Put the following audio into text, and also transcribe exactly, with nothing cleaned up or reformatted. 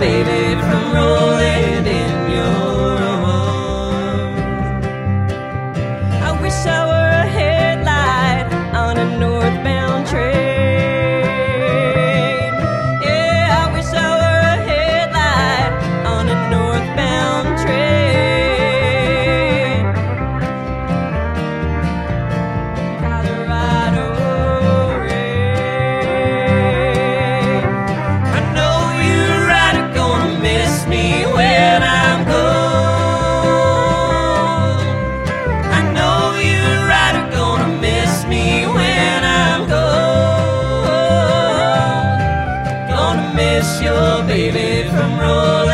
baby from rolling in your arms. I wish I were a headlight on a northbound train. Yeah, I wish I were a headlight on a northbound train. Colorado rain. I know you're right, are gonna miss me when I'm gone. I know you're right, are gonna miss me when I'm gone. Gonna miss your baby from rolling